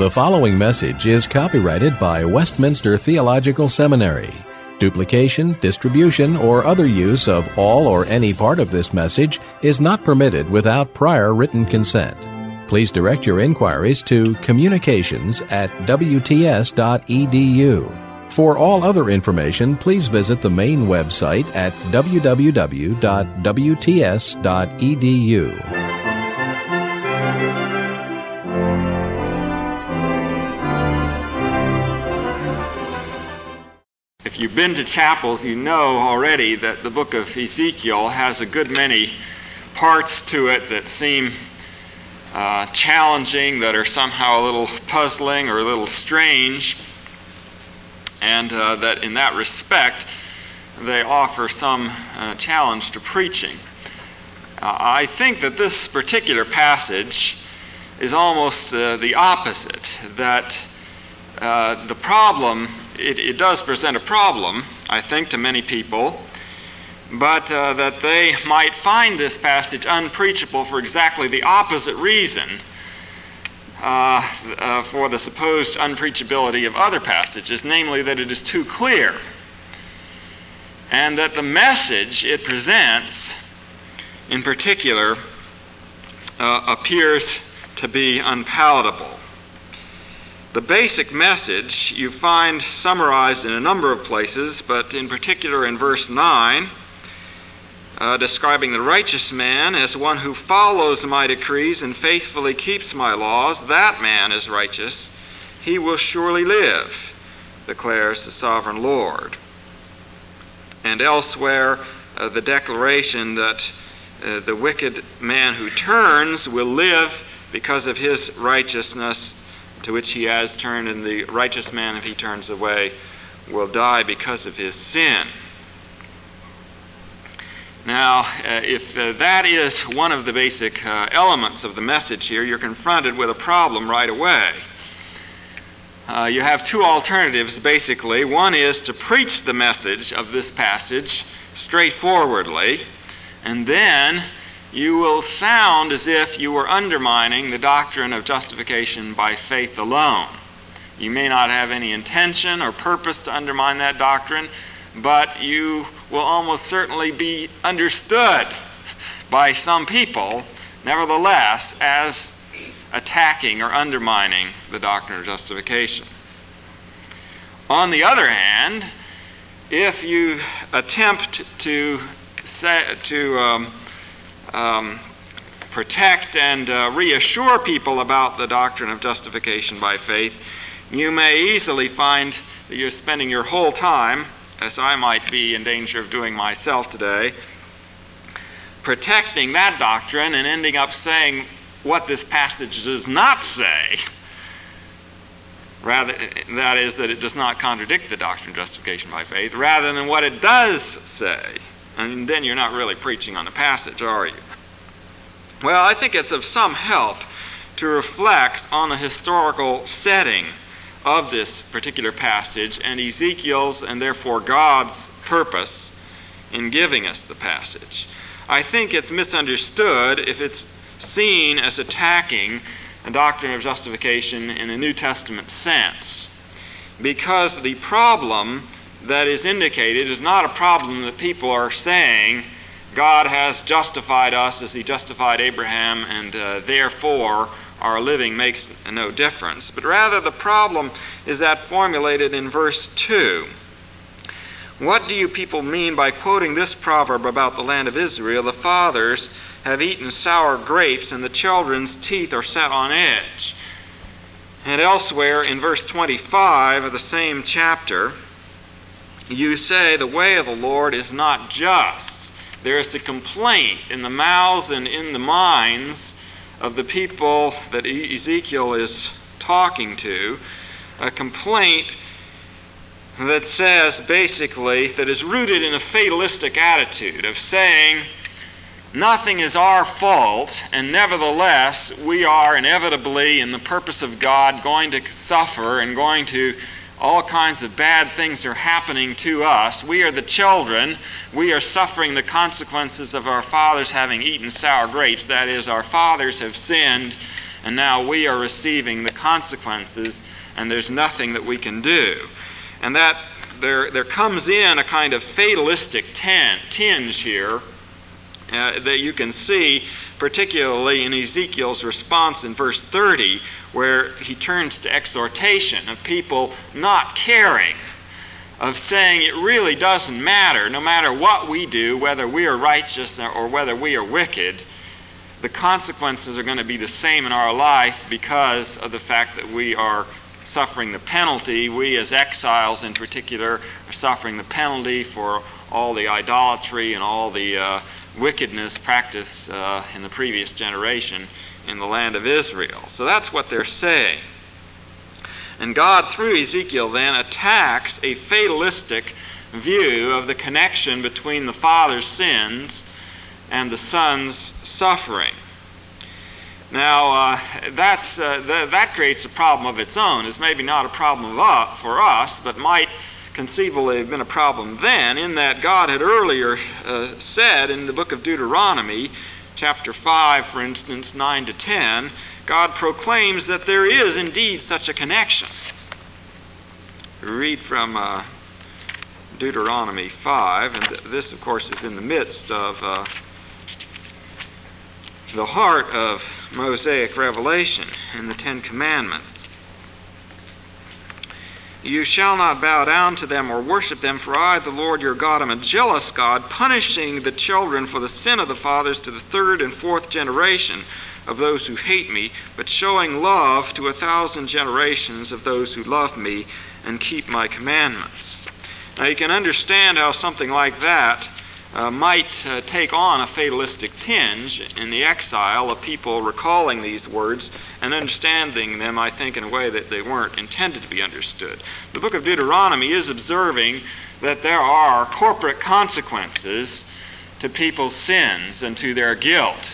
The following message is copyrighted by Westminster Theological Seminary. Duplication, distribution, or other use of all or any part of this message is not permitted without prior written consent. Please direct your inquiries to communications@wts.edu. For all other information, please visit the main website at www.wts.edu. If you've been to chapels, you know already that the book of Ezekiel has a good many parts to it that seem challenging, that are somehow a little puzzling or a little strange, and that in that respect they offer some challenge to preaching. I think that this particular passage is almost the opposite, that the problem, it does present a problem, I think, to many people, but that they might find this passage unpreachable for exactly the opposite reason for the supposed unpreachability of other passages, namely that it is too clear, and that the message it presents in particular appears to be unpalatable. The basic message you find summarized in a number of places, but in particular in verse 9, describing the righteous man as one who follows my decrees and faithfully keeps my laws. That man is righteous. He will surely live, declares the sovereign Lord. And elsewhere, the declaration that the wicked man who turns will live because of his righteousness to which he has turned, and the righteous man, if he turns away, will die because of his sin. Now, if that is one of the basic elements of the message here, you're confronted with a problem right away. You have two alternatives, basically. One is to preach the message of this passage straightforwardly, and then you will sound as if you were undermining the doctrine of justification by faith alone. You may not have any intention or purpose to undermine that doctrine, but you will almost certainly be understood by some people, nevertheless, as attacking or undermining the doctrine of justification. On the other hand, if you attempt to protect and reassure people about the doctrine of justification by faith, you may easily find that you're spending your whole time, as I might be in danger of doing myself today, protecting that doctrine and ending up saying what this passage does not say. Rather, that is, that it does not contradict the doctrine of justification by faith, rather than what it does say. And then you're not really preaching on the passage, are you? Well, I think it's of some help to reflect on the historical setting of this particular passage and Ezekiel's, and therefore God's, purpose in giving us the passage. I think it's misunderstood if it's seen as attacking the doctrine of justification in a New Testament sense, because the problem that is indicated is not a problem that people are saying God has justified us as he justified Abraham, and therefore our living makes no difference. But rather the problem is that formulated in verse 2. What do you people mean by quoting this proverb about the land of Israel? The fathers have eaten sour grapes, and the children's teeth are set on edge. And elsewhere in verse 25 of the same chapter, you say the way of the Lord is not just. There is a complaint in the mouths and in the minds of the people that Ezekiel is talking to, a complaint that says basically, that is rooted in a fatalistic attitude of saying nothing is our fault, and nevertheless we are inevitably in the purpose of God going to suffer, and going to all kinds of bad things are happening to us. We are the children. We are suffering the consequences of our fathers having eaten sour grapes. That is, our fathers have sinned, and now we are receiving the consequences, and there's nothing that we can do. And that there comes in a kind of fatalistic tinge here that you can see, particularly in Ezekiel's response in verse 30, where he turns to exhortation of people not caring, of saying it really doesn't matter, no matter what we do, whether we are righteous or whether we are wicked, the consequences are going to be the same in our life because of the fact that we are suffering the penalty. We as exiles in particular are suffering the penalty for all the idolatry and all the wickedness practiced in the previous generation in the land of Israel. So that's what they're saying. And God, through Ezekiel, then attacks a fatalistic view of the connection between the father's sins and the son's suffering. Now, that creates a problem of its own. It's maybe not a problem for us, but might conceivably have been a problem then, in that God had earlier said in the book of Deuteronomy, chapter 5, for instance, 9 to 10, God proclaims that there is indeed such a connection. We read from Deuteronomy 5, and this, of course, is in the midst of the heart of Mosaic revelation in the Ten Commandments. You shall not bow down to them or worship them, for I, the Lord your God, am a jealous God, punishing the children for the sin of the fathers to the third and fourth generation of those who hate me, but showing love to 1,000 generations of those who love me and keep my commandments. Now you can understand how something like that might take on a fatalistic tinge in the exile of people recalling these words and understanding them, I think, in a way that they weren't intended to be understood. The book of Deuteronomy is observing that there are corporate consequences to people's sins and to their guilt.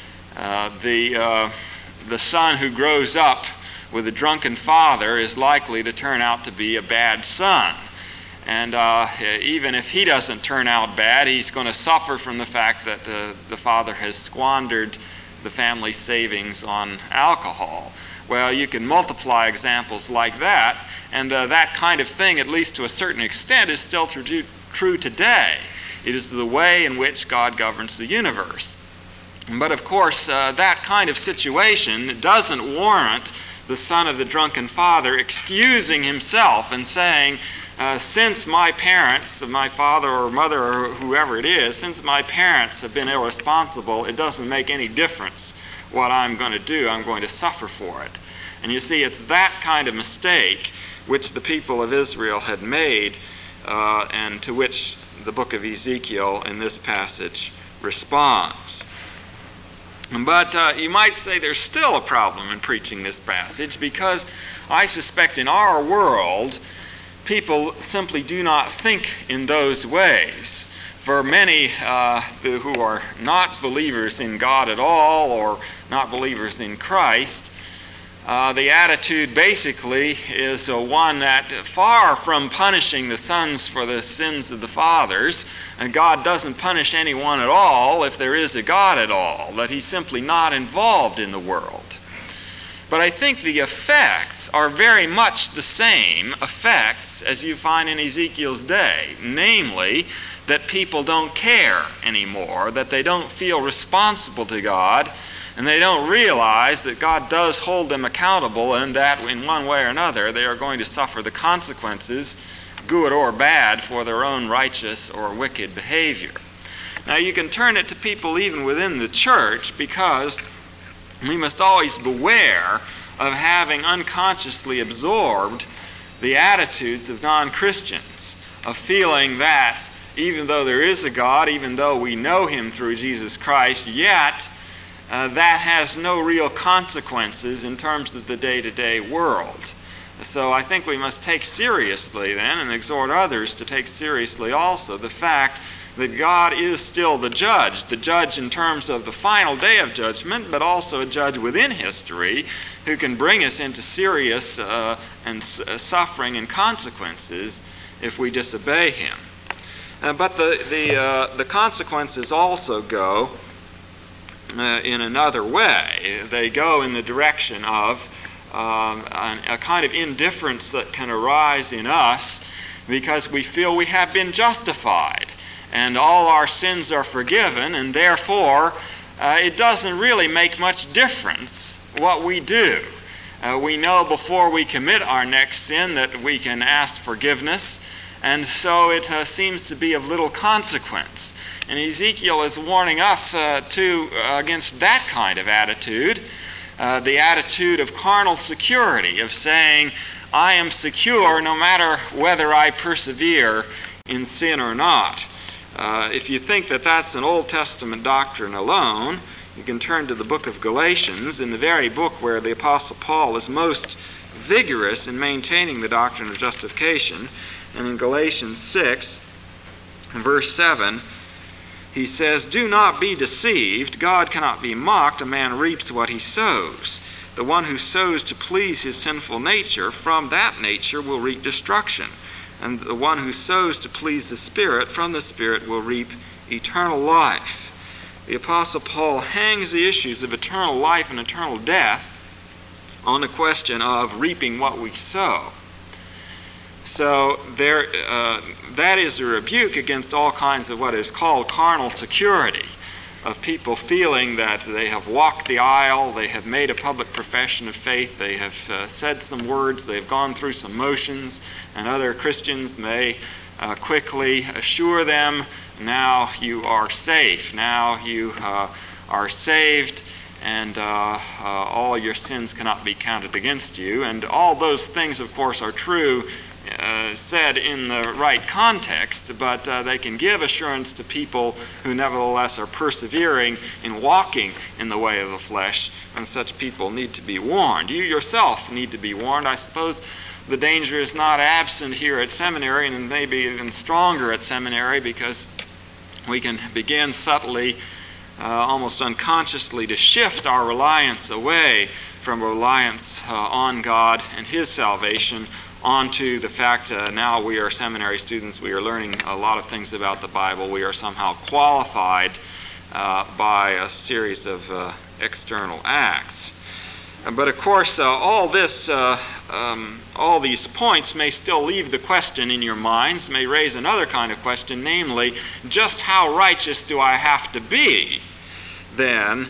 The son who grows up with a drunken father is likely to turn out to be a bad son. And even if he doesn't turn out bad, he's going to suffer from the fact that the father has squandered the family's savings on alcohol. Well, you can multiply examples like that, and that kind of thing, at least to a certain extent, is still true today. It is the way in which God governs the universe. But of course, that kind of situation doesn't warrant the son of the drunken father excusing himself and saying, since my parents, my father or mother or whoever it is, since my parents have been irresponsible, it doesn't make any difference what I'm going to do. I'm going to suffer for it. And you see, it's that kind of mistake which the people of Israel had made and to which the book of Ezekiel in this passage responds. But you might say there's still a problem in preaching this passage, because I suspect in our world people simply do not think in those ways. For many who are not believers in God at all or not believers in Christ, the attitude basically is one that, far from punishing the sons for the sins of the fathers, and God doesn't punish anyone at all if there is a God at all, that he's simply not involved in the world. But I think the effects are very much the same effects as you find in Ezekiel's day, namely that people don't care anymore, that they don't feel responsible to God, and they don't realize that God does hold them accountable, and that in one way or another they are going to suffer the consequences, good or bad, for their own righteous or wicked behavior. Now you can turn it to people even within the church, because we must always beware of having unconsciously absorbed the attitudes of non-Christians, of feeling that even though there is a God, even though we know him through Jesus Christ, yet that has no real consequences in terms of the day-to-day world. So I think we must take seriously then, and exhort others to take seriously also, the fact that God is still the judge in terms of the final day of judgment, but also a judge within history who can bring us into serious suffering and consequences if we disobey him. But the consequences also go in another way. They go in the direction of a kind of indifference that can arise in us because we feel we have been justified and all our sins are forgiven, and therefore it doesn't really make much difference what we do. We know before we commit our next sin that we can ask forgiveness, and so it seems to be of little consequence. And Ezekiel is warning us against that kind of attitude, the attitude of carnal security, of saying, I am secure no matter whether I persevere in sin or not. If you think that that's an Old Testament doctrine alone, you can turn to the book of Galatians, in the very book where the Apostle Paul is most vigorous in maintaining the doctrine of justification. And in Galatians 6, verse 7, he says, Do not be deceived. God cannot be mocked. A man reaps what he sows. The one who sows to please his sinful nature, from that nature will reap destruction. And the one who sows to please the Spirit, from the Spirit will reap eternal life. The Apostle Paul hangs the issues of eternal life and eternal death on the question of reaping what we sow. So that is a rebuke against all kinds of what is called carnal security, of people feeling that they have walked the aisle, they have made a public profession of faith, they have said some words, they've gone through some motions, and other Christians may quickly assure them, now you are safe, now you are saved, and all your sins cannot be counted against you. And all those things, of course, are true said in the right context, but they can give assurance to people who nevertheless are persevering in walking in the way of the flesh, and such people need to be warned. You yourself need to be warned. I suppose the danger is not absent here at seminary, and maybe even stronger at seminary, because we can begin subtly, almost unconsciously, to shift our reliance away from reliance on God and His salvation onto the fact now we are seminary students, we are learning a lot of things about the Bible, we are somehow qualified by a series of external acts. But of course, all these points may still leave the question in your minds, may raise another kind of question, namely, just how righteous do I have to be then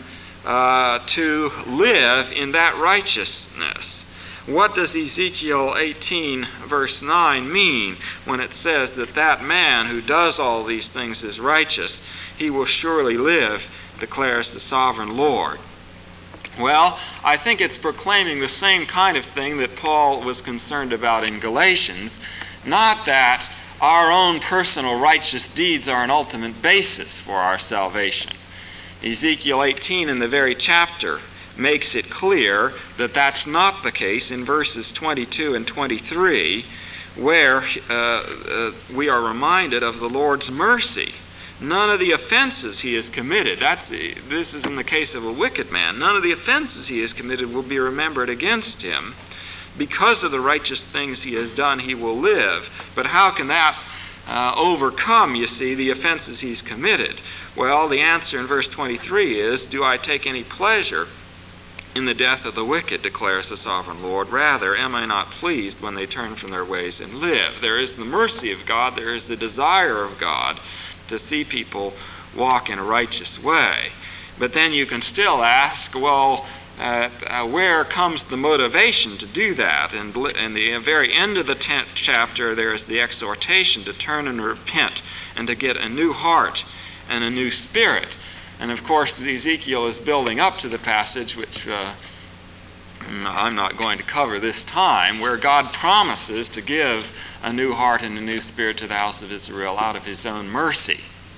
to live in that righteousness? What does Ezekiel 18 verse 9 mean when it says that that man who does all these things is righteous? He will surely live, declares the sovereign Lord. Well, I think it's proclaiming the same kind of thing that Paul was concerned about in Galatians, not that our own personal righteous deeds are an ultimate basis for our salvation. Ezekiel 18 in the very chapter makes it clear that that's not the case in verses 22 and 23, where we are reminded of the Lord's mercy. None of the offenses he has committed, this is in the case of a wicked man, none of the offenses he has committed will be remembered against him. Because of the righteous things he has done, he will live. But how can that overcome, you see, the offenses he's committed? Well, the answer in verse 23 is, do I take any pleasure in the death of the wicked, declares the sovereign Lord. Rather, am I not pleased when they turn from their ways and live? There is the mercy of God, there is the desire of God to see people walk in a righteous way. But then you can still ask, well, where comes the motivation to do that? And in the very end of the 10th chapter, there is the exhortation to turn and repent and to get a new heart and a new spirit. And of course, Ezekiel is building up to the passage, which I'm not going to cover this time, where God promises to give a new heart and a new spirit to the house of Israel out of His own mercy.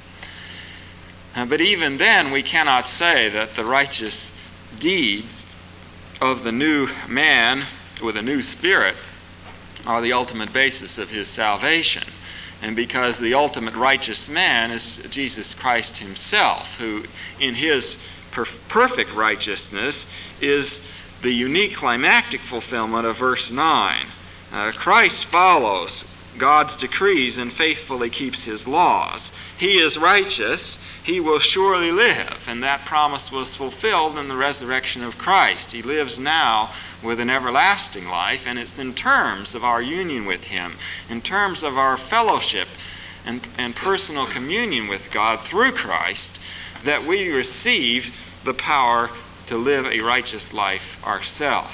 But even then, we cannot say that the righteous deeds of the new man with a new spirit are the ultimate basis of his salvation. And because the ultimate righteous man is Jesus Christ Himself, who in His perfect righteousness is the unique climactic fulfillment of verse 9. Christ follows God's decrees and faithfully keeps his laws. He is righteous, he will surely live. And that promise was fulfilled in the resurrection of Christ. He lives now with an everlasting life, and it's in terms of our union with him, in terms of our fellowship and personal communion with God through Christ, that we receive the power to live a righteous life ourselves.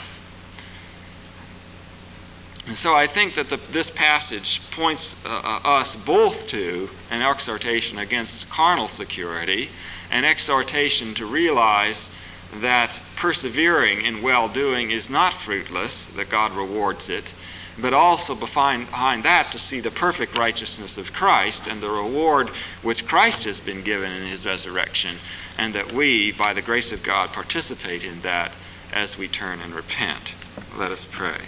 And so I think that this passage points us both to an exhortation against carnal security, an exhortation to realize that persevering in well-doing is not fruitless, that God rewards it, but also behind that to see the perfect righteousness of Christ and the reward which Christ has been given in his resurrection, and that we, by the grace of God, participate in that as we turn and repent. Let us pray.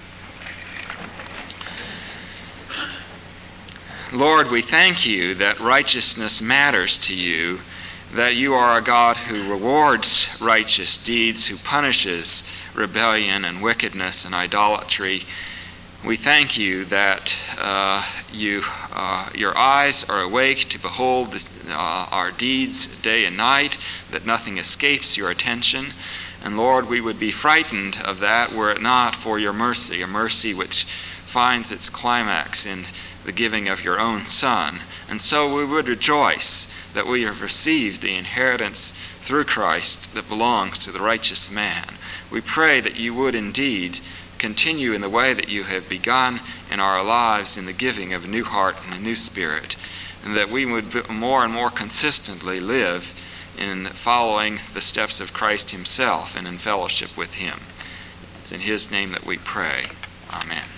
Lord, we thank you that righteousness matters to you, that you are a God who rewards righteous deeds, who punishes rebellion and wickedness and idolatry. We thank you that your eyes are awake to behold our deeds day and night, that nothing escapes your attention. And Lord, we would be frightened of that were it not for your mercy, a mercy which finds its climax in the giving of your own Son. And so we would rejoice that we have received the inheritance through Christ that belongs to the righteous man. We pray that you would indeed continue in the way that you have begun in our lives in the giving of a new heart and a new spirit, and that we would more and more consistently live in following the steps of Christ himself and in fellowship with him. It's in his name that we pray. Amen.